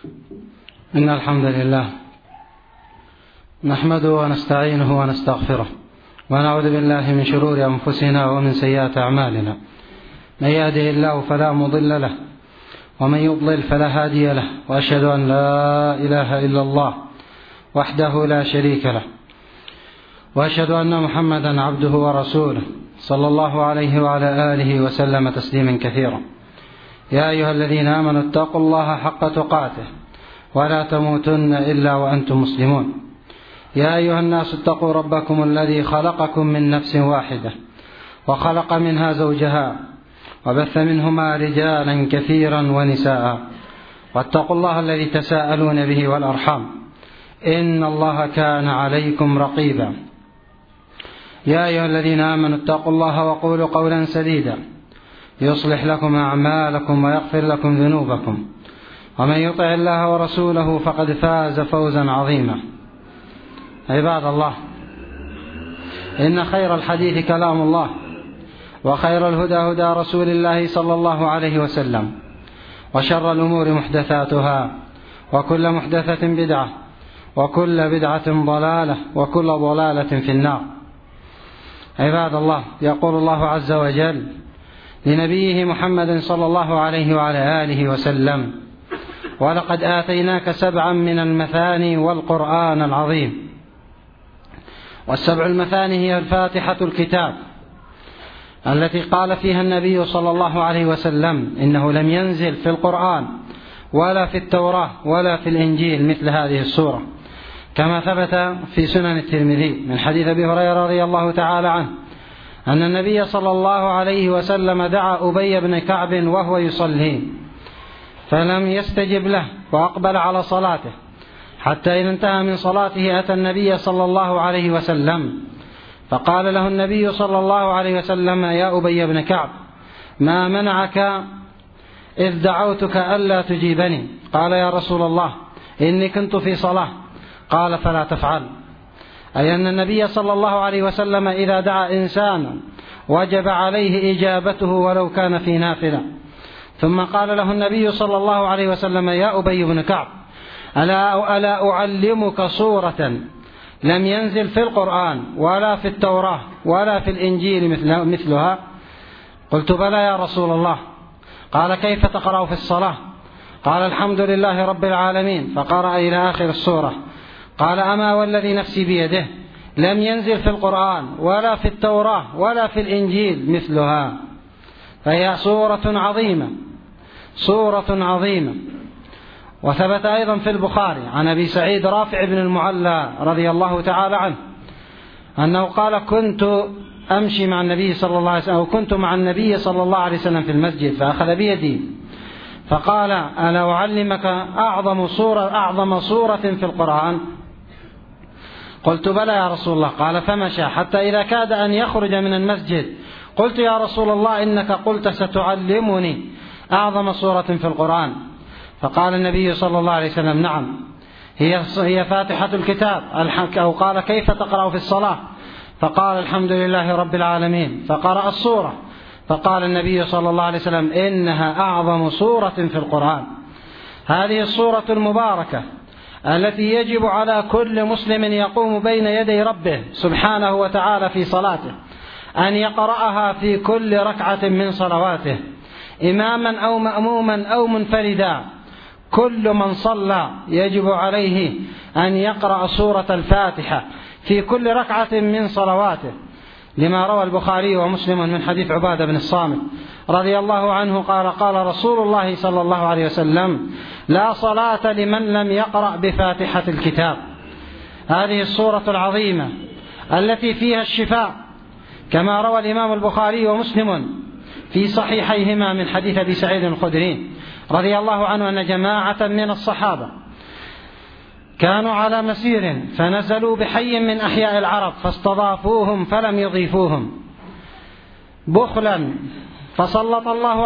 إن الحمد لله نحمده ونستعينه ونستغفره ونعوذ بالله من شرور أنفسنا ومن سيئات أعمالنا. من يهده الله فلا مضل له ومن يضلل فلا هادي له، وأشهد أن لا إله إلا الله وحده لا شريك له، وأشهد أن محمدا عبده ورسوله صلى الله عليه وعلى آله وسلم تسليما كثيرا. يا أيها الذين آمنوا اتقوا الله حق تقاته ولا تموتن إلا وأنتم مسلمون. يا أيها الناس اتقوا ربكم الذي خلقكم من نفس واحدة وخلق منها زوجها وبث منهما رجالا كثيرا ونساء، واتقوا الله الذي تساءلون به والأرحام إن الله كان عليكم رقيبا. يا أيها الذين آمنوا اتقوا الله وقولوا قولا سديدا يصلح لكم أعمالكم ويغفر لكم ذنوبكم، ومن يطع الله ورسوله فقد فاز فوزا عظيما. عباد الله، إن خير الحديث كلام الله، وخير الهدى هدى رسول الله صلى الله عليه وسلم، وشر الأمور محدثاتها، وكل محدثة بدعة، وكل بدعة ضلالة، وكل ضلالة في النار. عباد الله، يقول الله عز وجل لنبيه محمد صلى الله عليه وعلى آله وسلم: ولقد آتيناك 7 من المثاني والقرآن العظيم. والسبع المثاني هي الفاتحة الكتاب التي قال فيها النبي صلى الله عليه وسلم إنه لم ينزل في القرآن ولا في التوراة ولا في الإنجيل مثل هذه السورة، كما ثبت في سنن الترمذي من حديث أبي هريرة رضي الله تعالى عنه أن النبي صلى الله عليه وسلم دعا أبي بن كعب وهو يصلي فلم يستجب له وأقبل على صلاته، حتى إذا انتهى من صلاته أتى النبي صلى الله عليه وسلم فقال له النبي صلى الله عليه وسلم: يا أبي بن كعب، ما منعك إذ دعوتك ألا تجيبني؟ قال: يا رسول الله، إني كنت في صلاة. قال: فلا تفعل. أي أن النبي صلى الله عليه وسلم إذا دعا إنسانا وجب عليه إجابته ولو كان في نافلة. ثم قال له النبي صلى الله عليه وسلم: يا أبي بن كعب، ألا أعلمك سورة لم ينزل في القرآن ولا في التوراة ولا في الإنجيل مثلها؟ قلت: بلى يا رسول الله. قال: كيف تقرأ في الصلاة؟ قال: الحمد لله رب العالمين، فقرأ إلى آخر السورة. قال: أما والذي نفسي بيده لم ينزل في القرآن ولا في التوراة ولا في الإنجيل مثلها. فهي سورة عظيمة، سورة عظيمة. وثبت أيضا في البخاري عن أبي سعيد رافع بن المعلى رضي الله تعالى عنه أنه قال: كنت أمشي مع النبي صلى الله عليه وسلم، أو كنت مع النبي صلى الله عليه وسلم في المسجد، فأخذ بيدي فقال: ألا أعلمك أعظم سورة في القرآن؟ قلت: بلى يا رسول الله. قال: فمشى حتى إذا كاد أن يخرج من المسجد قلت: يا رسول الله، إنك قلت ستعلمني أعظم سورة في القرآن. فقال النبي صلى الله عليه وسلم: نعم، هي فاتحة الكتاب. أو قال: كيف تقرأ في الصلاة؟ فقال: الحمد لله رب العالمين، فقرأ السورة. فقال النبي صلى الله عليه وسلم: إنها أعظم سورة في القرآن. هذه السورة المباركة التي يجب على كل مسلم يقوم بين يدي ربه سبحانه وتعالى في صلاته أن يقرأها في كل ركعة من صلواته، إماما أو مأموما أو منفردا. كل من صلى يجب عليه أن يقرأ سورة الفاتحة في كل ركعة من صلواته، لما روى البخاري ومسلم من حديث عبادة بن الصامت رضي الله عنه قال: قال رسول الله صلى الله عليه وسلم: لا صلاة لمن لم يقرأ بفاتحة الكتاب. هذه السورة العظيمة التي فيها الشفاء، كما روى الإمام البخاري ومسلم في صحيحيهما من حديث أبي سعيد الخدري رضي الله عنه أن جماعة من الصحابة كانوا على مسير فنزلوا بحي من أحياء العرب فاستضافوهم فلم يضيفوهم بخلا، فسلط الله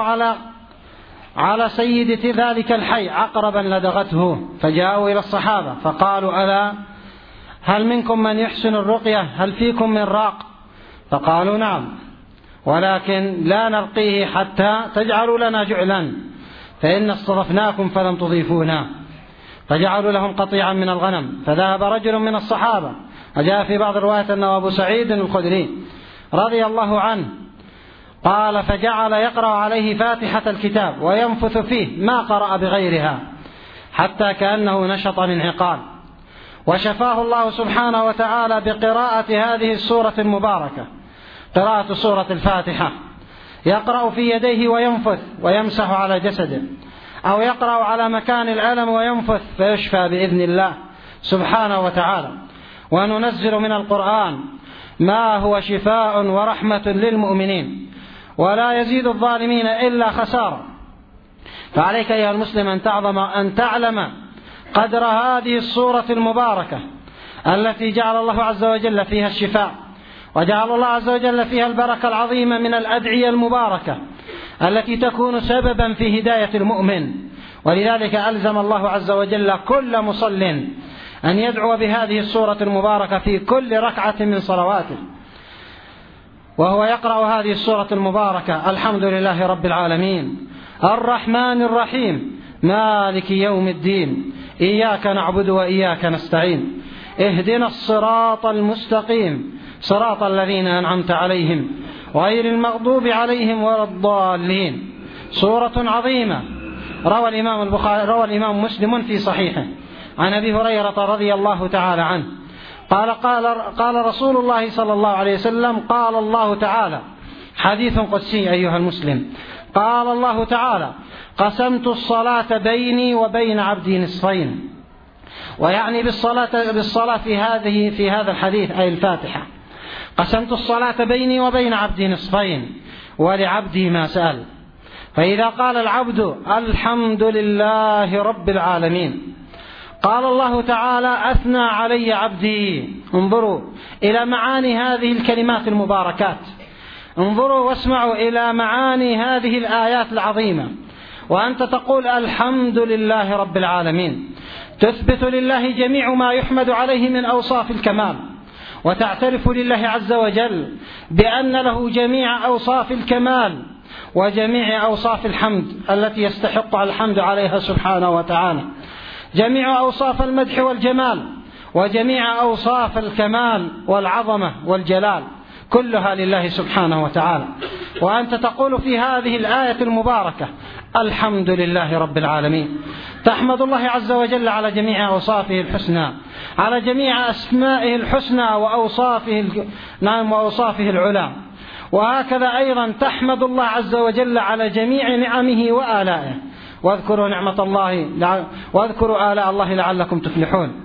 على سيد ذلك الحي عقربا لدغته، فجاءوا إلى الصحابة فقالوا: ألا هل منكم من يحسن الرقية؟ هل فيكم من راق؟ فقالوا: نعم، ولكن لا نرقيه حتى تجعلوا لنا جعلا، فإن استضفناكم فلم تضيفونا. فجعلوا لهم قطيعا من الغنم، فذهب رجل من الصحابة، وجاء في بعض الروايات أنه أبو سعيد الخدري رضي الله عنه، قال فجعل يقرأ عليه فاتحة الكتاب وينفث فيه ما قرأ بغيرها حتى كأنه نشط الانعقال، وشفاه الله سبحانه وتعالى بقراءة هذه السورة المباركة، قراءة سورة الفاتحة، يقرأ في يديه وينفث ويمسح على جسده، أو يقرأ على مكان الألم وينفث فيشفى بإذن الله سبحانه وتعالى. وننزل من القرآن ما هو شفاء ورحمة للمؤمنين ولا يزيد الظالمين إلا خسارة. فعليك أيها المسلم أن تعلم قدر هذه السورة المباركة التي جعل الله عز وجل فيها الشفاء، وجعل الله عز وجل فيها البركة العظيمة من الأدعية المباركة التي تكون سببا في هداية المؤمن. ولذلك ألزم الله عز وجل كل مصل أن يدعو بهذه السورة المباركة في كل ركعة من صلواته، وهو يقرأ هذه السورة المباركة: الحمد لله رب العالمين الرحمن الرحيم مالك يوم الدين إياك نعبد وإياك نستعين اهدنا الصراط المستقيم صراط الذين أنعمت عليهم غير المغضوب عليهم ولا الضالين. سورة عظيمة. روى الإمام مسلم في صحيحه عن أبي هريرة رضي الله تعالى عنه قال رسول الله صلى الله عليه وسلم: قال الله تعالى، حديث قدسي أيها المسلم، قال الله تعالى: قسمت الصلاة بيني وبين عبدي نصفين. ويعني بالصلاة في هذا الحديث أي الفاتحة. قسمت الصلاة بيني وبين عبدي نصفين ولعبدي ما سأل. فإذا قال العبد الحمد لله رب العالمين، قال الله تعالى: أثنى علي عبدي. انظروا إلى معاني هذه الكلمات المباركات، انظروا واسمعوا إلى معاني هذه الآيات العظيمة. وأنت تقول الحمد لله رب العالمين، تثبت لله جميع ما يحمد عليه من أوصاف الكمال، وتعترف لله عز وجل بأن له جميع أوصاف الكمال وجميع أوصاف الحمد التي يستحق الحمد عليها سبحانه وتعالى، جميع أوصاف المدح والجمال وجميع أوصاف الكمال والعظمة والجلال كلها لله سبحانه وتعالى. وأنت تقول في هذه الآية المباركة: الحمد لله رب العالمين، تحمد الله عز وجل على جميع أوصافه الحسنى، على جميع أسمائه الحسنى وأوصافه العلى. وهكذا أيضا تحمد الله عز وجل على جميع نعمه وآلائه. واذكروا آلاء الله لعلكم تفلحون.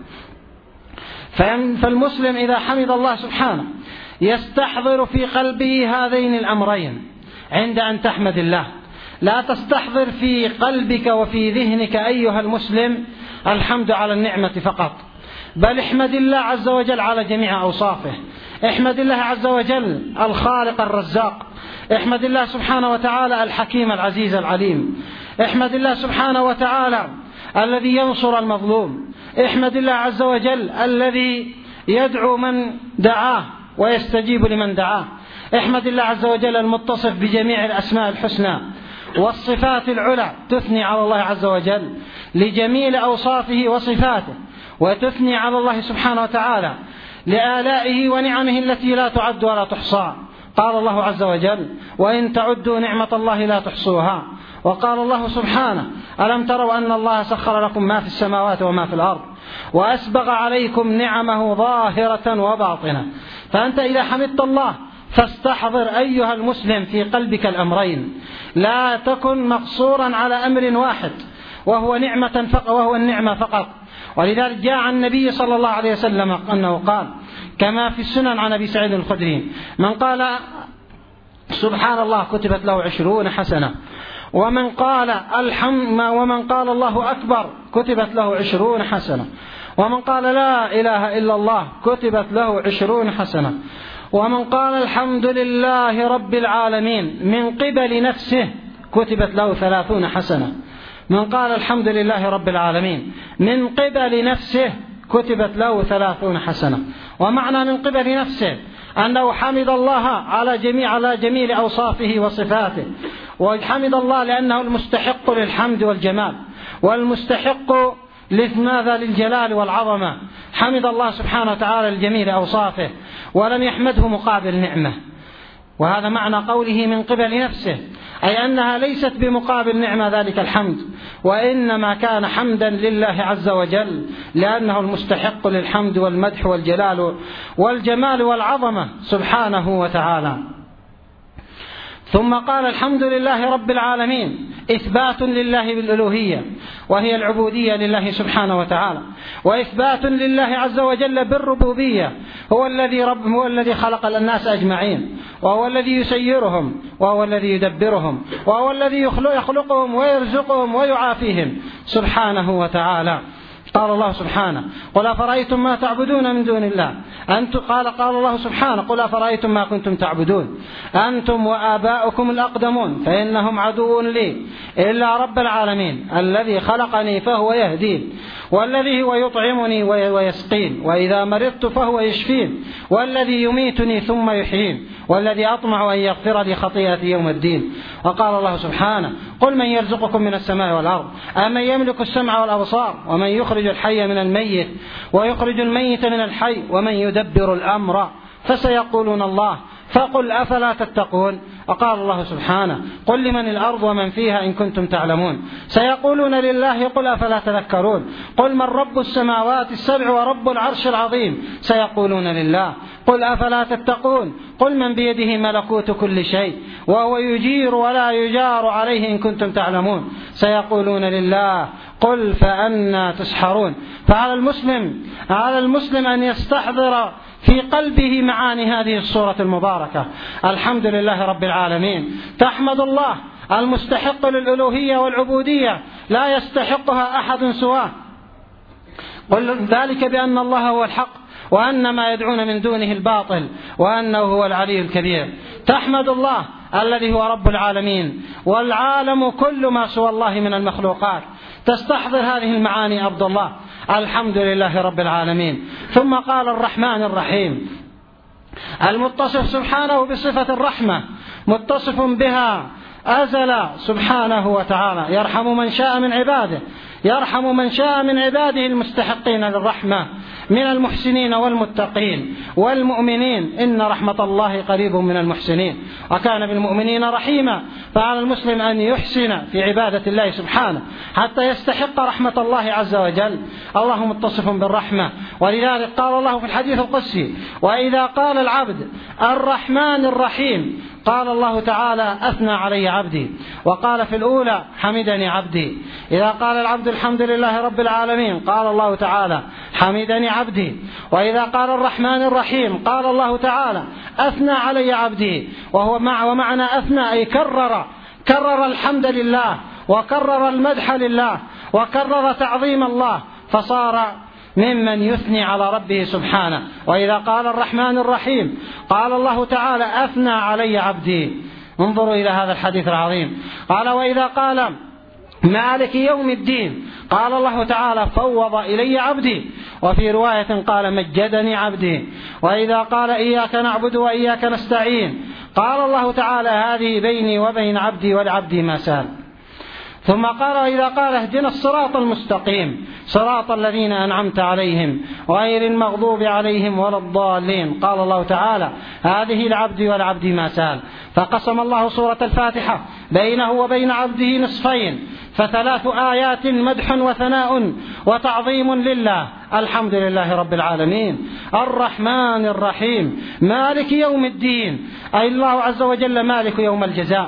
فالمسلم إذا حمد الله سبحانه يستحضر في قلبه هذين الأمرين عند أن تحمد الله. لا تستحضر في قلبك وفي ذهنك أيها المسلم الحمد على النعمة فقط، بل احمد الله عز وجل على جميع أوصافه. احمد الله عز وجل الخالق الرزاق، احمد الله سبحانه وتعالى الحكيم العزيز العليم، احمد الله سبحانه وتعالى الذي ينصر المظلوم، احمد الله عز وجل الذي يدعو من دعاه ويستجيب لمن دعاه، احمد الله عز وجل المتصف بجميع الأسماء الحسنى والصفات العلى، تثني على الله عز وجل لجميل أوصافه وصفاته، وتثني على الله سبحانه وتعالى لآلائه ونعمه التي لا تعد ولا تحصى. قال الله عز وجل: وإن تعدوا نعمة الله لا تحصوها. وقال الله سبحانه: ألم تروا أن الله سخر لكم ما في السماوات وما في الأرض وأسبغ عليكم نعمه ظاهرة وباطنة. فأنت إذا حمدت الله فاستحضر أيها المسلم في قلبك الأمرين، لا تكن مقصورا على أمر واحد وهو النعمة فقط. ولذلك جاء عن النبي صلى الله عليه وسلم أنه قال كما في السنن عن أبي سعيد الخدري: من قال سبحان الله كتبت له 20 حسنة، ومن قال الله أكبر كتبت له 20 حسنة، ومن قال لا إله إلا الله كتبت له 20 حسنة، ومن قال الحمد لله رب العالمين من قبل نفسه كتبت له 30 حسنة. من قال الحمد لله رب العالمين من قبل نفسه كتبت له 30 حسنة. ومعنى من قبل نفسه أنه حمد الله على جميل أوصافه وصفاته، وحمد الله لأنه المستحق للحمد والجمال، والمستحق لماذا؟ للجلال والعظمة. حمد الله سبحانه وتعالى لجميل أوصافه ولم يحمده مقابل نعمة، وهذا معنى قوله من قبل نفسه، أي أنها ليست بمقابل نعمة ذلك الحمد، وإنما كان حمدا لله عز وجل لأنه المستحق للحمد والمدح والجلال والجمال والعظمة سبحانه وتعالى. ثم قال الحمد لله رب العالمين، إثبات لله بالألوهية وهي العبودية لله سبحانه وتعالى، وإثبات لله عز وجل بالربوبية، هو الذي خلق الناس أجمعين، وهو الذي يسيرهم، وهو الذي يدبرهم، وهو الذي يخلقهم ويرزقهم ويعافيهم سبحانه وتعالى. قال الله سبحانه: قل أفرأيتم ما تعبدون من دون الله قال الله سبحانه: قل أفرأيتم ما كنتم تعبدون أنتم وآباؤكم الأقدمون فإنهم عدو لي إلا رب العالمين الذي خلقني فهو يهدين، والذي هو يطعمني ويسقين، وإذا مرضت فهو يشفين، والذي يميتني ثم يحيين، والذي أطمع أن يغفر لي خطيئتي يوم الدين. وقال الله سبحانه: قل من يرزقكم من السماء والأرض أمن يملك السمع والأبصار ومن يخرج الحي من الميت ويخرج الميت من الحي ومن يدبر الأمر فسيقولون الله فقل أفلا تتقون. وقال الله سبحانه: قل لمن الأرض ومن فيها إن كنتم تعلمون سيقولون لله قل أفلا تذكرون. قل من رب السماوات السبع ورب العرش العظيم سيقولون لله قل أفلا تتقون. قل من بيده ملكوت كل شيء وهو يجير ولا يجار عليه إن كنتم تعلمون سيقولون لله قل فأنى تسحرون. فعلى المسلم أن يستحضر في قلبه معاني هذه السورة المباركة. الحمد لله رب العالمين، تحمد الله المستحق للألوهية والعبودية لا يستحقها أحد سواه، قل ذلك بأن الله هو الحق وأن ما يدعون من دونه الباطل وأنه هو العلي الكبير. تحمد الله الذي هو رب العالمين والعالم كل ما سوى الله من المخلوقات. تستحضر هذه المعاني عبد الله، الحمد لله رب العالمين. ثم قال الرحمن الرحيم، المتصف سبحانه بصفة الرحمة، متصف بها أزل سبحانه وتعالى، يرحم من شاء من عباده المستحقين للرحمة من المحسنين والمتقين والمؤمنين، إن رحمة الله قريب من المحسنين وكان بالمؤمنين رحيما. فعلى المسلم أن يحسن في عبادة الله سبحانه حتى يستحق رحمة الله عز وجل. الله متصف بالرحمة، ولذلك قال الله في الحديث القدسي: وإذا قال العبد الرحمن الرحيم قال الله تعالى: أثنى علي عبدي. وقال في الأولى: حمدني عبدي. إذا قال العبد الحمد لله رب العالمين قال الله تعالى: حمدني عبدي. وإذا قال الرحمن الرحيم قال الله تعالى: أثنى علي عبدي. ومعنى أثنى أي كرر الحمد لله وكرر المدح لله وكرر تعظيم الله، فصار ممن يثني على ربه سبحانه. وإذا قال الرحمن الرحيم قال الله تعالى: أثنى علي عبدي. انظروا إلى هذا الحديث العظيم. قال: وإذا قال مالك يوم الدين قال الله تعالى: فوض إلي عبدي. وفي رواية قال: مجدني عبدي. وإذا قال: إياك نعبد وإياك نستعين قال الله تعالى: هذه بيني وبين عبدي ولعبدي ما سأل. ثم قال: وإذا قال: اهدنا الصراط المستقيم صراط الذين أنعمت عليهم غير المغضوب عليهم ولا الضالين قال الله تعالى: هذه لعبدي ولعبدي ما سأل. فقسم الله سورة الفاتحة بينه وبين عبده نصفين، فثلاث آيات مدح وثناء وتعظيم لله. الحمد لله رب العالمين، الرحمن الرحيم، مالك يوم الدين، أي الله عز وجل مالك يوم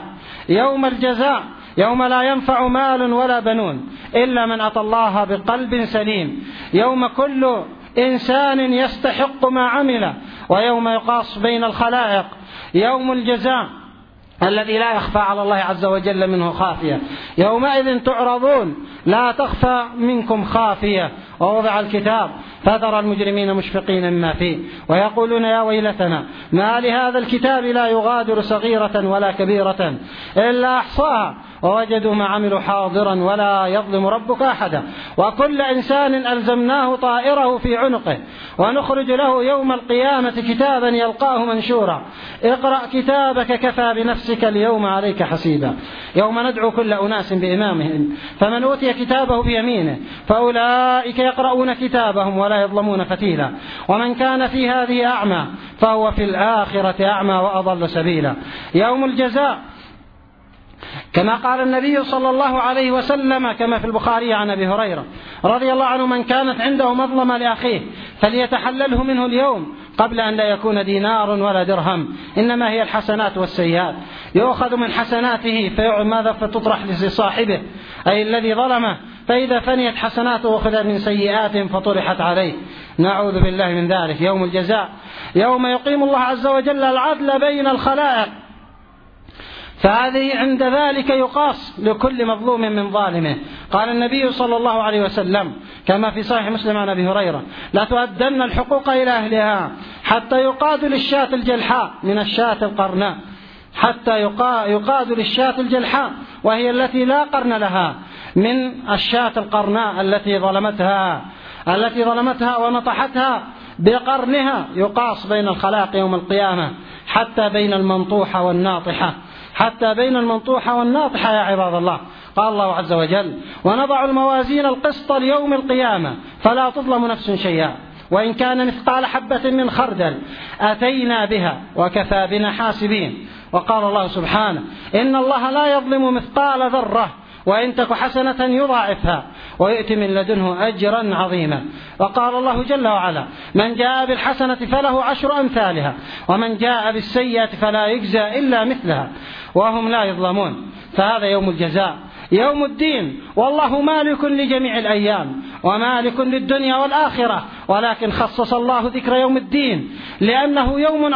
الجزاء، يوم لا ينفع مال ولا بنون إلا من أتى الله بقلب سليم، يوم كل إنسان يستحق ما عمل، ويوم يقاس بين الخلائق، يوم الجزاء الذي لا يخفى على الله عز وجل منه خافية. يومئذ تعرضون لا تخفى منكم خافية. ووضع الكتاب فترى المجرمين مشفقين مما فيه ويقولون: يا ويلتنا ما لهذا الكتاب لا يغادر صغيرة ولا كبيرة إلا أحصاها ووجدوا ما عملوا حاضرا ولا يظلم ربك أحدا. وكل إنسان ألزمناه طائره في عنقه ونخرج له يوم القيامة كتابا يلقاه منشورا اقرأ كتابك كفى بنفسك اليوم عليك حسيبا. يوم ندعو كل أناس بإمامهم فمن أوتي كتابه بيمينه فأولئك يقرؤون كتابهم ولا يظلمون فتيلا. ومن كان في هذه أعمى فهو في الآخرة أعمى وأضل سبيلا. يوم الجزاء كما قال النبي صلى الله عليه وسلم كما في البخاري عن أبي هريرة رضي الله عنه: من كانت عنده مظلمة لأخيه فليتحلله منه اليوم قبل أن لا يكون دينار ولا درهم، إنما هي الحسنات والسيئات. يؤخذ من حسناته ماذا فتطرح لصاحبه أي الذي ظلمه، فإذا فنيت حسناته أخذ من سيئات فطرحت عليه. نعوذ بالله من ذلك. يوم الجزاء يوم يقيم الله عز وجل العدل بين الخلائق، فهذه عند ذلك يقاس لكل مظلوم من ظالمه. قال النبي صلى الله عليه وسلم كما في صحيح مسلم عن أبي هريرة: لا تؤدن الحقوق إلى أهلها حتى يقاد للشاة الجلحاء من الشاة القرناء، حتى يقاد للشاة الجلحاء وهي التي لا قرن لها من الشاة القرناء التي ظلمتها ونطحتها بقرنها. يقاس بين الخلائق يوم القيامة حتى بين المنطوحة والناطحة يا عباد الله. قال الله عز وجل: ونضع الموازين القسط ليوم القيامة فلا تظلم نفس شيئا وإن كان مثقال حبة من خردل أتينا بها وكفى بنا حاسبين. وقال الله سبحانه: إن الله لا يظلم مثقال ذرة وإن تك حسنة يضاعفها ويؤتي من لدنه أجرا عظيما. وقال الله جل وعلا: من جاء بالحسنة فله 10 أمثالها ومن جاء بالسيئة فلا يجزى إلا مثلها وهم لا يظلمون. فهذا يوم الجزاء، يوم الدين، والله مالك لجميع الأيام ومالك للدنيا والآخرة، ولكن خصص الله ذكر يوم الدين لأنه يوم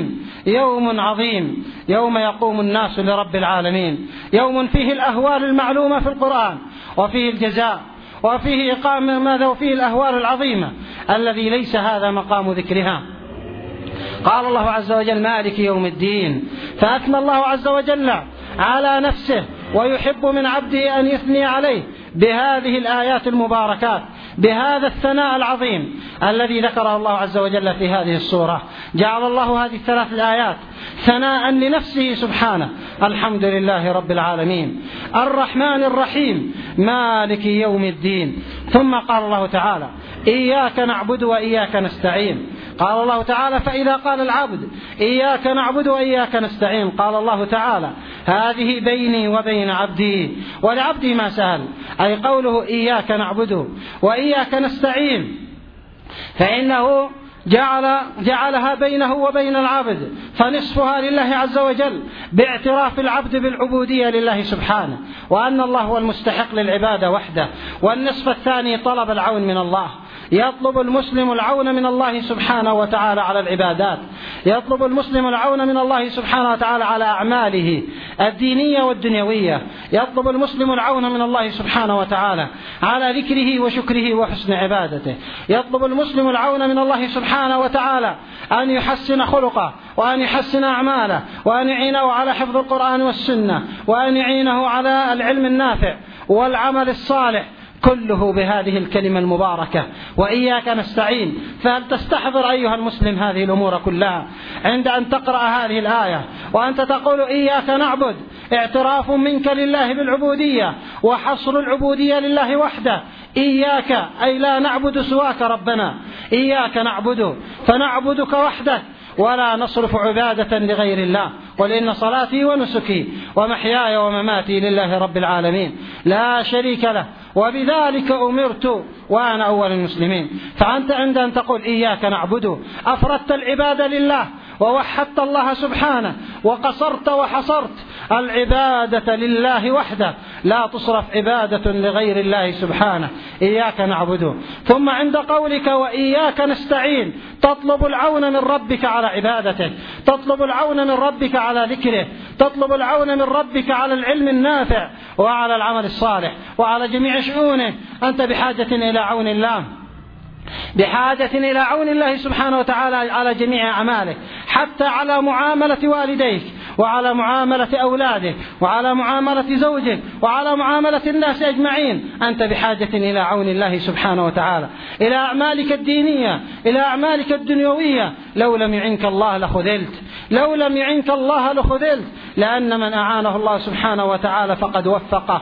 عظيم، يوم يقوم الناس لرب العالمين، يوم فيه الأهوال المعلومة في القرآن وفيه الجزاء وفيه إقامة ماذا وفيه الأهوال العظيمة الذي ليس هذا مقام ذكرها. قال الله عز وجل: مالك يوم الدين، فأثنى الله عز وجل على نفسه ويحب من عبده أن يثني عليه بهذه الآيات المباركات، بهذا الثناء العظيم الذي ذكره الله عز وجل في هذه السورة. جعل الله هذه 3 الآيات ثناء لنفسه سبحانه: الحمد لله رب العالمين، الرحمن الرحيم، مالك يوم الدين. ثم قال الله تعالى: إياك نعبد وإياك نستعين. قال الله تعالى: فإذا قال العبد إياك نعبد وإياك نستعين قال الله تعالى: هذه بيني وبين عبدي ولعبدي ما سأل، أي قوله إياك نعبد وإياك نستعين فإنه جعلها بينه وبين العبد، فنصفها لله عز وجل باعتراف العبد بالعبودية لله سبحانه وأن الله هو المستحق للعبادة وحده، والنصف الثاني طلب العون من الله. يطلب المسلم العون من الله سبحانه وتعالى على العبادات، يطلب المسلم العون من الله سبحانه وتعالى على أعماله الدينية والدنيوية، يطلب المسلم العون من الله سبحانه وتعالى على ذكره وشكره وحسن عبادته، يطلب المسلم العون من الله سبحانه وتعالى أن يحسن خلقه وأن يحسن أعماله وأن يعينه على حفظ القرآن والسنة وأن يعينه على العلم النافع والعمل الصالح، كله بهذه الكلمة المباركة: وإياك نستعين. فهل تستحضر أيها المسلم هذه الأمور كلها عند أن تقرأ هذه الآية وأنت تقول إياك نعبد؟ اعتراف منك لله بالعبودية وحصر العبودية لله وحده. إياك أي لا نعبد سواك ربنا، إياك نعبد فنعبدك وحدك ولا نصرف عبادة لغير الله. قل إن صلاتي ونسكي ومحياي ومماتي لله رب العالمين لا شريك له وبذلك أمرت وأنا أول المسلمين. فأنت عند أن تقول إياك نعبد أفردت العبادة لله ووحدت الله سبحانه وقصرت وحصرت العبادة لله وحده، لا تصرف عبادة لغير الله سبحانه. إياك نعبد. ثم عند قولك وإياك نستعين تطلب العون من ربك على عبادته، تطلب العون من ربك على ذكره، تطلب العون من ربك على العلم النافع وعلى العمل الصالح وعلى جميع شؤونه. أنت بحاجة إلى عون الله، بحاجة إلى عون الله سبحانه وتعالى على جميع أعمالك، حتى على معاملة والديك وعلى معاملة أولادك وعلى معاملة زوجك وعلى معاملة الناس أجمعين. أنت بحاجة إلى عون الله سبحانه وتعالى، إلى أعمالك الدينية، إلى أعمالك الدنيوية. لو لم يعنك الله لخذلت، لو لم يعنك الله لخذلت، لأن من أعانه الله سبحانه وتعالى فقد وفقه،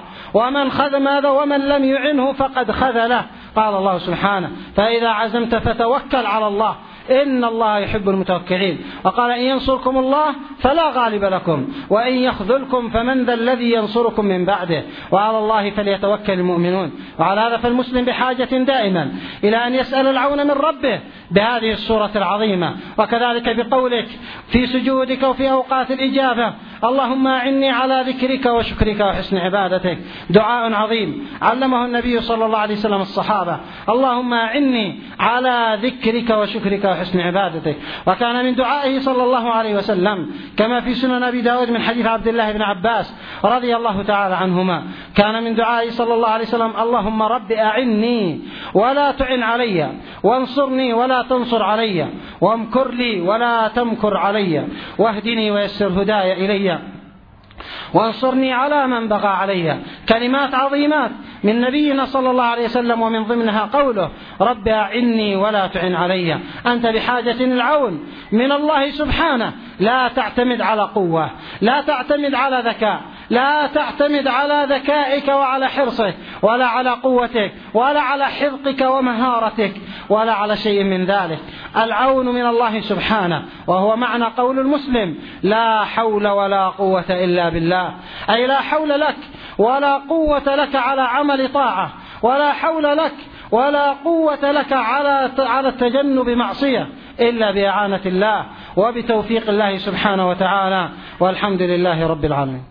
ومن لم يعنه فقد خذله. قال الله سبحانه: فإذا عزمت فتوكل على الله إن الله يحب المتوكلين. وقال: إن ينصركم الله فلا غالب لكم وإن يخذلكم فمن ذا الذي ينصركم من بعده وعلى الله فليتوكل المؤمنون. وعلى هذا فالمسلم بحاجة دائما إلى أن يسأل العون من ربه بهذه السورة العظيمة، وكذلك بقولك في سجودك وفي أوقات الإجابة: اللهم أعني على ذكرك وشكرك وحسن عبادتك. دعاء عظيم علمه النبي صلى الله عليه وسلم الصحابة: اللهم أعني على ذكرك وشكرك وحسن عبادتك. وكان من دعائه صلى الله عليه وسلم كما في سنن أبي داود من حديث عبد الله بن عباس رضي الله تعالى عنهما، كان من دعائه صلى الله عليه وسلم: اللهم رب أعني ولا تعن علي، وانصرني ولا تنصر علي، وامكر لي ولا تمكر علي، واهدني ويسر هداي إلي، وانصرني على من بغى علي. كلمات عظيمات من نبينا صلى الله عليه وسلم، ومن ضمنها قوله: رب أعني ولا تعن علي. أنت بحاجة العون من الله سبحانه. لا تعتمد على قوة، لا تعتمد على ذكاء، لا تعتمد على ذكائك وعلى حرصك، ولا على قوتك، ولا على حذقك ومهارتك، ولا على شيء من ذلك. العون من الله سبحانه، وهو معنى قول المسلم: لا حول ولا قوة إلا بالله. أي لا حول لك ولا قوة لك على عمل طاعة، ولا حول لك ولا قوة لك على التجنب معصية إلا بإعانة الله وبتوفيق الله سبحانه وتعالى. والحمد لله رب العالمين.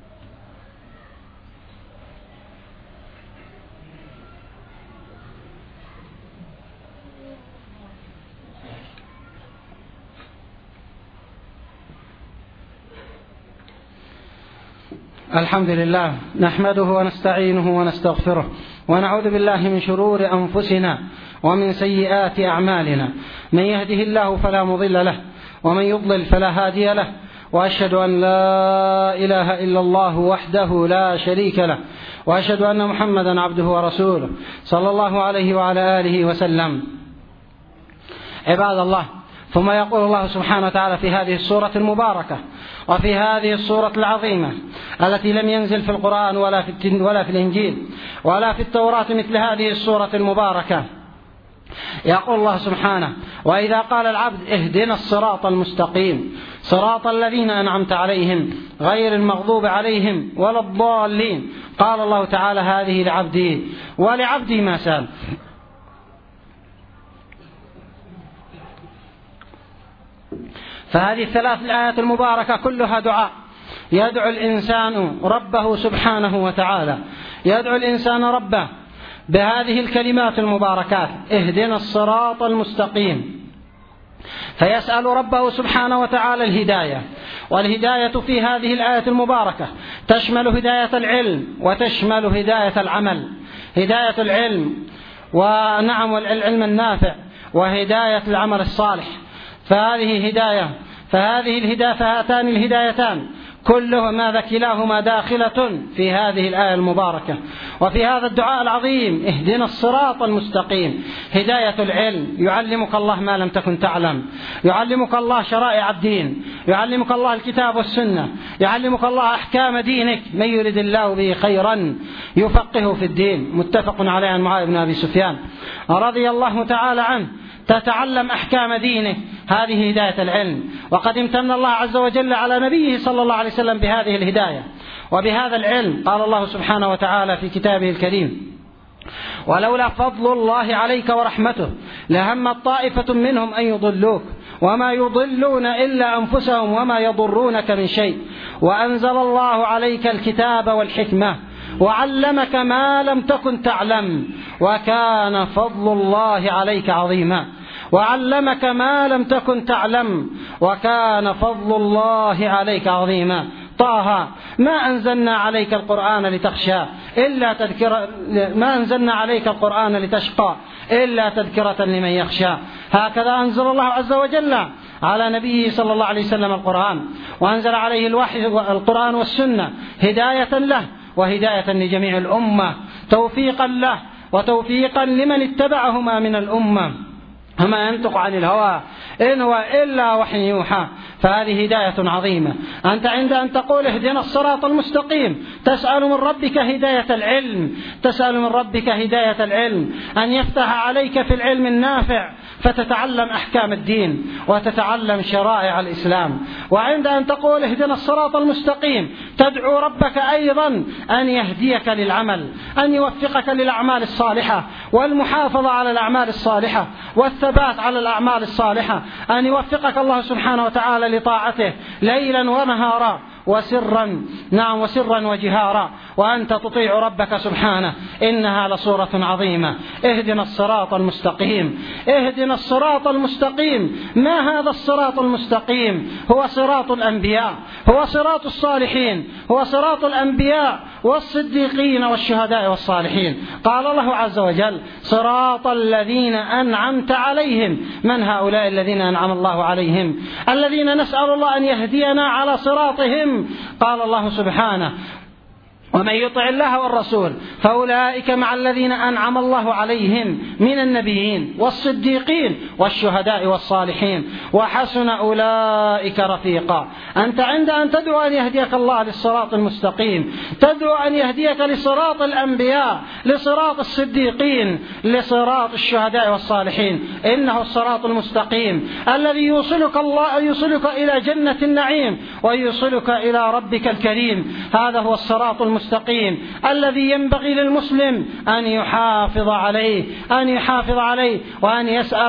الحمد لله نحمده ونستعينه ونستغفره، ونعوذ بالله من شرور أنفسنا ومن سيئات أعمالنا. من يهده الله فلا مضل له، ومن يضلل فلا هادي له، وأشهد أن لا إله إلا الله وحده لا شريك له، وأشهد أن محمدا عبده ورسوله صلى الله عليه وعلى آله وسلم. عباد الله، ثم يقول الله سبحانه وتعالى في هذه السورة المباركة وفي هذه السورة العظيمة التي لم ينزل في القرآن ولا في الإنجيل ولا في التوراة مثل هذه السورة المباركة، يقول الله سبحانه: وإذا قال العبد اهدنا الصراط المستقيم صراط الذين أنعمت عليهم غير المغضوب عليهم ولا الضالين. قال الله تعالى: هذه لعبدي ولعبدي ما سأل. فهذه الثلاث الآيات المباركة كلها دعاء يدعو الإنسان ربه سبحانه وتعالى، يدعو الإنسان ربه بهذه الكلمات المباركات: اهدنا الصراط المستقيم. فيسأل ربه سبحانه وتعالى الهداية، والهداية في هذه الآية المباركة تشمل هداية العلم وتشمل هداية العمل. هداية العلم والعلم النافع، وهداية العمل الصالح. فهاتان الهدايتان كلهما كلاهما داخلة في هذه الآية المباركة. وفي هذا الدعاء العظيم: اهدنا الصراط المستقيم. هداية العلم، يعلمك الله ما لم تكن تعلم، يعلمك الله شرائع الدين، يعلمك الله الكتاب والسنة، يعلمك الله أحكام دينك. من يرد الله به خيرا يفقهه في الدين. متفق عليه عن معاذ بن أبي سفيان رضي الله تعالى عنه. تتعلم أحكام دينه، هذه هداية العلم. وقد امتن الله عز وجل على نبيه صلى الله عليه وسلم بهذه الهداية وبهذا العلم. قال الله سبحانه وتعالى في كتابه الكريم: ولولا فضل الله عليك ورحمته لهمت طائفة منهم أن يضلوك وما يضلون إلا أنفسهم وما يضرونك من شيء وأنزل الله عليك الكتاب والحكمة وعلمك ما لم تكن تعلم وكان فضل الله عليك عظيما. وعلمك ما لم تكن تعلم وكان فضل الله عليك عظيما. طه: ما أنزلنا عليك القرآن لتخشى إلا تذكرة، ما أنزلنا عليك القرآن لتشقى إلا تذكرة لمن يخشى. هكذا أنزل الله عز وجل على نبيه صلى الله عليه وسلم القرآن، وأنزل عليه الوحي القرآن والسنة هداية له وهداية لجميع الأمة، توفيقا له وتوفيقا لمن اتبعهما من الأمة، وما ينطق عن الهوى إن هو إلا وحي يوحى. فهذه هداية عظيمة. أنت عند أن تقول اهدنا الصراط المستقيم تسأل من ربك هداية العلم، تسأل من ربك هداية العلم، أن يفتح عليك في العلم النافع فتتعلم أحكام الدين وتتعلم شرائع الإسلام. وعند أن تقول اهدنا الصراط المستقيم تدعو ربك أيضا أن يهديك للعمل، أن يوفقك للأعمال الصالحة والمحافظة على الأعمال الصالحة والثبات على الأعمال الصالحة، أن يوفقك الله سبحانه وتعالى لطاعته ليلا ونهارا وسرا وسرا وجهارا، وأنت تطيع ربك سبحانه. إنها لصورة عظيمة. اهدنا الصراط المستقيم، اهدنا الصراط المستقيم. ما هذا الصراط المستقيم؟ هو صراط الأنبياء، هو صراط الصالحين، هو صراط الأنبياء والصديقين والشهداء والصالحين. قال الله عز وجل صراط الذين أنعمت عليهم. من هؤلاء الذين أنعم الله عليهم؟ الذين نسأل الله أن يهدينا على صراطهم. قال الله سبحانه ومن يطع الله والرسول فأولئك مع الذين أنعم الله عليهم من النبيين والصديقين والشهداء والصالحين وحسن أولئك رفيقا. أنت عند أن تدعو أن يهديك الله للصراط المستقيم تدعو أن يهديك لصراط الأنبياء، لصراط الصديقين، لصراط الشهداء والصالحين. إنه الصراط المستقيم الذي يوصلك إلى جنة النعيم ويوصلك إلى ربك الكريم. هذا هو الصراط المستقيم الذي ينبغي للمسلم أن يحافظ عليه وأن يسأل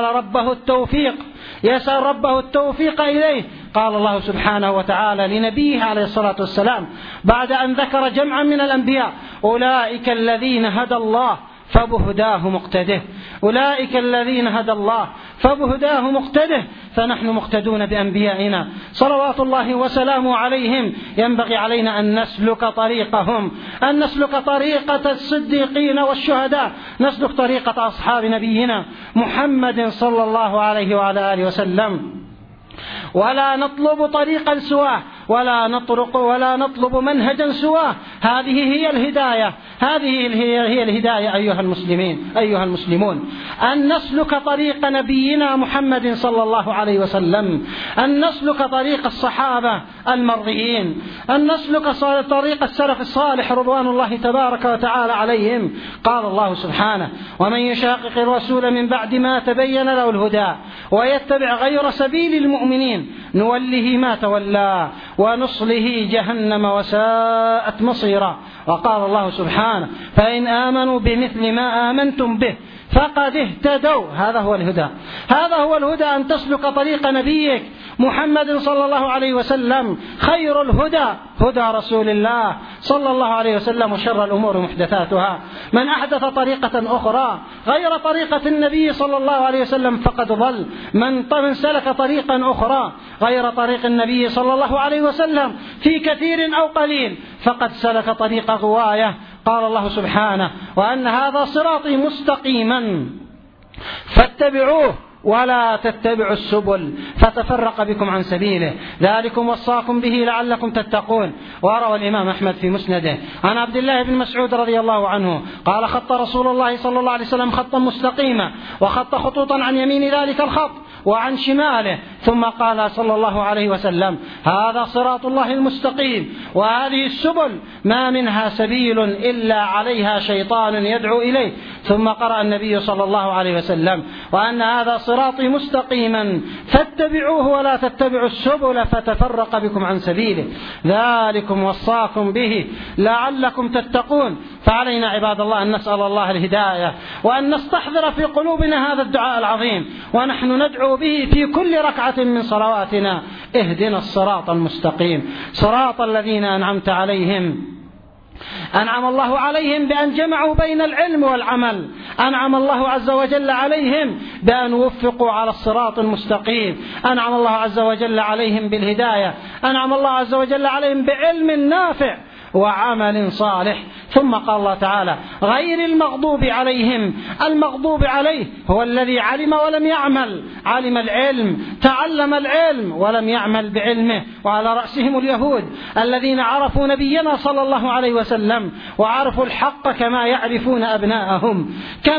ربه التوفيق إليه. قال الله سبحانه وتعالى لنبيه عليه الصلاة والسلام بعد أن ذكر جمعا من الأنبياء أولئك الذين هدى الله فبهداه مقتده، أولئك الذين هدى الله فبهداه مقتده. فنحن مقتدون بأنبيائنا صلوات الله وسلامه عليهم. ينبغي علينا أن نسلك طريقهم، أن نسلك طريقة الصديقين والشهداء، نسلك طريقة أصحاب نبينا محمد صلى الله عليه وعلى آله وسلم، ولا نطلب طريقا سواه ولا نطلب منهجا سواه. هذه هي الهداية، هذه هي الهداية أيها المسلمون، أن نسلك طريق نبينا محمد صلى الله عليه وسلم، أن نسلك طريق الصحابة المرضيين، أن نسلك طريق السلف الصالح رضوان الله تبارك وتعالى عليهم. قال الله سبحانه ومن يشاقق الرسول من بعد ما تبين له الهدى ويتبع غير سبيل المؤمنين نوله ما تولى ونصله جهنم وساءت مصيرا. وقال الله سبحانه فإن آمنوا بمثل ما آمنتم به فقد اهتدوا. هذا هو الهدى أن تسلك طريق نبيك محمد صلى الله عليه وسلم. خير الهدى هدى رسول الله صلى الله عليه وسلم وشر الأمور محدثاتها. من أحدث طريقة أخرى غير طريقة النبي صلى الله عليه وسلم فقد ضل. من سلك طريقا أخرى غير طريق النبي صلى الله عليه وسلم في كثير أو قليل فقد سلك طريق غواية. قال الله سبحانه وأن هذا صراطي مستقيما فاتبعوه ولا تتبعوا السبل فتفرق بكم عن سبيله ذلكم وصاكم به لعلكم تتقون. وروى الإمام أحمد في مسنده عن عبد الله بن مسعود رضي الله عنه قال خط رسول الله صلى الله عليه وسلم خطا مستقيما وخط خطوطا عن يمين ذلك الخط وعن شماله ثم قال صلى الله عليه وسلم هذا صراط الله المستقيم وهذه السبل ما منها سبيل إلا عليها شيطان يدعو إليه. ثم قرأ النبي صلى الله عليه وسلم وأن هذا صراطي مستقيما فاتبعوه ولا تتبعوا السبل فتفرق بكم عن سبيله ذلكم وصاكم به لعلكم تتقون. فعلينا عباد الله أن نسأل الله الهداية وأن نستحضر في قلوبنا هذا الدعاء العظيم ونحن ندعو به في كل ركعة من صلواتنا اهدنا الصراط المستقيم صراط الذين أنعمت عليهم. أنعم الله عليهم بأن جمعوا بين العلم والعمل، أنعم الله عز وجل عليهم بأن وفقوا على الصراط المستقيم، أنعم الله عز وجل عليهم بالهداية، أنعم الله عز وجل عليهم بعلم نافع وعمل صالح. ثم قال الله تعالى: غير المغضوب عليهم. المغضوب عليه هو الذي علم ولم يعمل، علم العلم، تعلم العلم ولم يعمل بعلمه، وعلى رأسهم اليهود الذين عرفوا نبينا صلى الله عليه وسلم وعرفوا الحق كما يعرفون أبناءهم،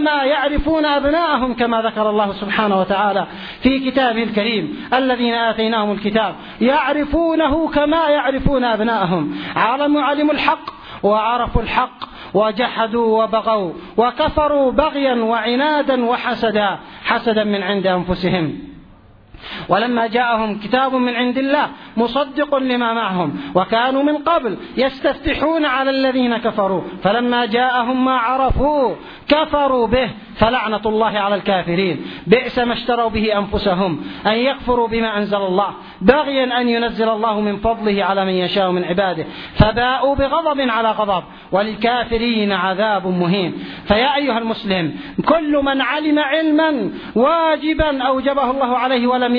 كما ذكر الله سبحانه وتعالى في كتابه الكريم: الذين آتيناهم الكتاب يعرفونه كما يعرفون أبناءهم. علموا الحق وعرفوا الحق وجحدوا وبغوا وكفروا بغيا وعنادا حسدا من عند أنفسهم. ولما جاءهم كتاب من عند الله مصدق لما معهم وكانوا من قبل يستفتحون على الذين كفروا، فلما جاءهم ما عرفوا كفروا به، فلعنة الله على الكافرين. بئس ما اشتروا به أنفسهم أن يكفروا بما أنزل الله بغيا أن ينزل الله من فضله على من يشاء من عباده، فباءوا بغضب على غضب، وللكافرين عذاب مهين. فيا أيها المسلم، كل من علم علما واجبا أوجبه الله عليه ولم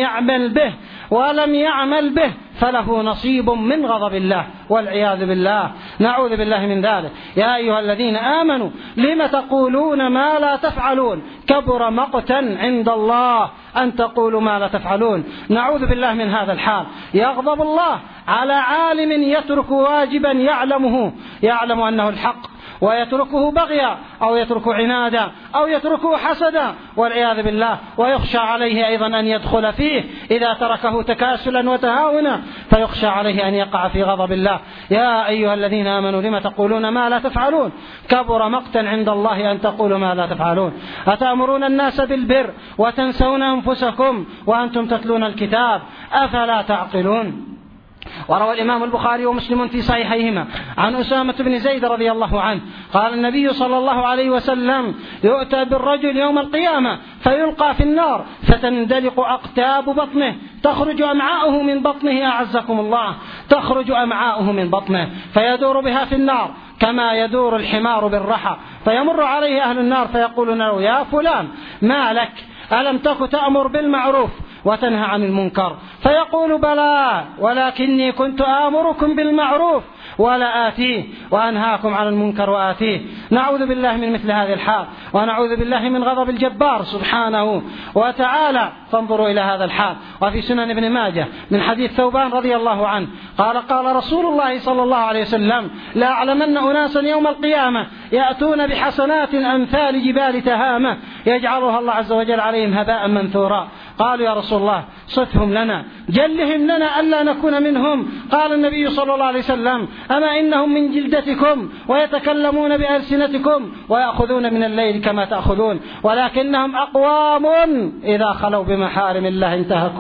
يعمل به فله نصيب من غضب الله والعياذ بالله، نعوذ بالله من ذلك. يا أيها الذين آمنوا لم تقولون ما لا تفعلون، كبر مقتا عند الله أن تقولوا ما لا تفعلون. نعوذ بالله من هذا الحال. يغضب الله على عالم يترك واجبا يعلم أنه الحق ويتركه بغيا أو يتركه عنادا أو يتركه حسدا والعياذ بالله، ويخشى عليه أيضا أن يدخل فيه إذا تركه تكاسلا وتهاونا، فيخشى عليه أن يقع في غضب الله. يا أيها الذين آمنوا لم تقولون ما لا تفعلون، كبر مقتا عند الله أن تقولوا ما لا تفعلون. أتأمرون الناس بالبر وتنسون أنفسكم وأنتم تتلون الكتاب، أفلا تعقلون؟ وروى الإمام البخاري ومسلم في صحيحيهما عن أسامة بن زيد رضي الله عنه قال النبي صلى الله عليه وسلم: يؤتى بالرجل يوم القيامة فيلقى في النار فتندلق أقتاب بطنه، تخرج أمعاؤه من بطنه، أعزكم الله، تخرج أمعاؤه من بطنه، فيدور بها في النار كما يدور الحمار بالرحى، فيمر عليه أهل النار فيقولون له: يا فلان ما لك؟ ألم تك تأمر بالمعروف وتنهى عن المنكر؟ فيقول: بلى، ولكني كنت آمركم بالمعروف ولا آتيه وأنهاكم عن المنكر وآتيه. نعوذ بالله من مثل هذه الحال، ونعوذ بالله من غضب الجبار سبحانه وتعالى. فانظروا إلى هذا الحال. وفي سنن ابن ماجه من حديث ثوبان رضي الله عنه قال رسول الله صلى الله عليه وسلم: لا أعلمن أناسا يوم القيامة يأتون بحسنات أمثال جبال تهامة يجعلها الله عز وجل عليهم هباء منثورا. قالوا: يا رسول الله صفهم لنا، جلهم لنا ألا نكون منهم. قال النبي صلى الله عليه وسلم: أما إنهم من جلدتكم ويتكلمون بألسنتكم ويأخذون من الليل كما تأخذون، ولكنهم أقوام إذا خلوا بمحارم الله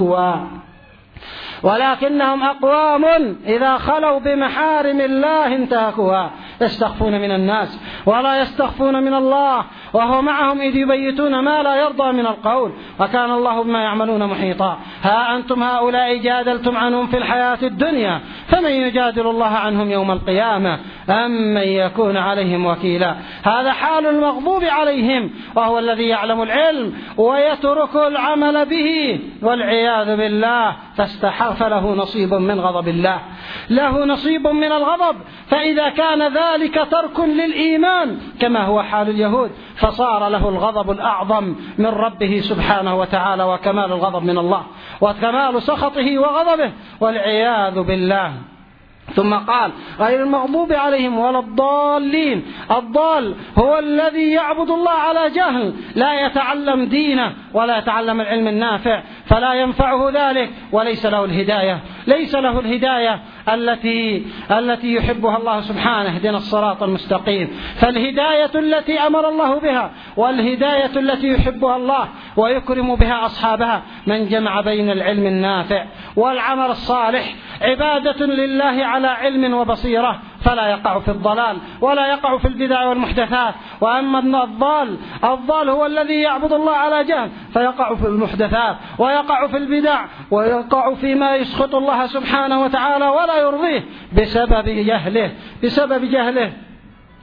انتهكوها، يستخفون من الناس ولا يستخفون من الله، وهو معهم إذ يبيتون ما لا يرضى من القول، وكان الله بما يعملون محيطا. ها أنتم هؤلاء جادلتم عنهم في الحياة الدنيا، فمن يجادل الله عنهم يوم القيامة أم من يكون عليهم وكيلا؟ هذا حال المغضوب عليهم، وهو الذي يعلم العلم ويترك العمل به والعياذ بالله، فله نصيب من غضب الله، له نصيب من الغضب. فإذا كان ذلك ترك للإيمان كما هو حال اليهود، فصار له الغضب الأعظم من ربه سبحانه وتعالى، وكمال الغضب من الله وكمال سخطه وغضبه والعياذ بالله. ثم قال: غير المغضوب عليهم ولا الضالين. الضال هو الذي يعبد الله على جهل، لا يتعلم دينه ولا يتعلم العلم النافع، فلا ينفعه ذلك، وليس له الهداية التي يحبها الله سبحانه، اهدنا الصراط المستقيم. فالهداية التي أمر الله بها والهداية التي يحبها الله ويكرم بها أصحابها من جمع بين العلم النافع والعمل الصالح، عبادة لله على علم وبصيرة، فلا يقع في الضلال ولا يقع في البدع والمحدثات. وأما الضال هو الذي يعبد الله على جهل، فيقع في المحدثات ويقع في البدع ويقع فيما يسخط الله سبحانه وتعالى ولا يرضيه بسبب جهله.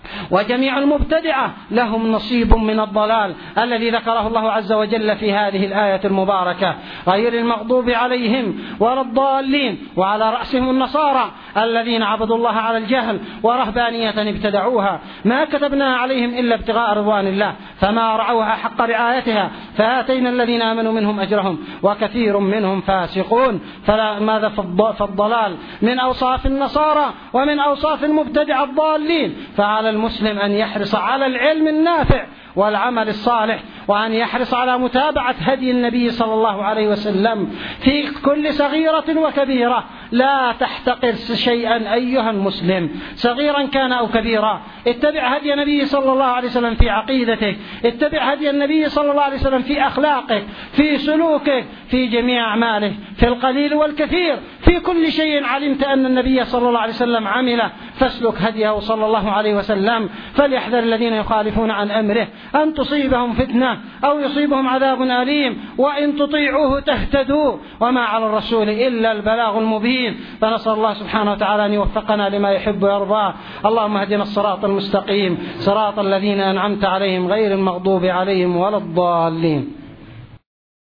وجميع المبتدعة لهم نصيب من الضلال الذي ذكره الله عز وجل في هذه الآية المباركة، غير المغضوب عليهم ولا الضالين، وعلى رأسهم النصارى الذين عبدوا الله على الجهل ورهبانية ابتدعوها ما كتبناها عليهم إلا ابتغاء رضوان الله فما رعوها حق رعايتها فآتينا الذين آمنوا منهم أجرهم وكثير منهم فاسقون. فماذا فالضلال من أوصاف النصارى ومن أوصاف المبتدع الضالين، فعلى المسلم أن يحرص على العلم النافع والعمل الصالح، وأن يحرص على متابعة هدي النبي صلى الله عليه وسلم في كل صغيرة وكبيرة. لا تحتقر شيئا أيها المسلم صغيرا كان أو كبيرا، اتبع هدي النبي صلى الله عليه وسلم في عقيدتك، اتبع هدي النبي صلى الله عليه وسلم في أخلاقك، في سلوكك، في جميع أعمالك، في القليل والكثير، في كل شيء علمت أن النبي صلى الله عليه وسلم عمله فاسلك هديه صلى الله عليه وسلم. فليحذر الذين يخالفون عن أمره أن تصيبهم فتنة أو يصيبهم عذاب أليم، وإن تطيعوه تهتدوا وما على الرسول إلا البلاغ المبين. فنسأل الله سبحانه وتعالى أن يوفقنا لما يحب ويرضاه. اللهم اهدنا الصراط المستقيم صراط الذين أنعمت عليهم غير المغضوب عليهم ولا الضالين.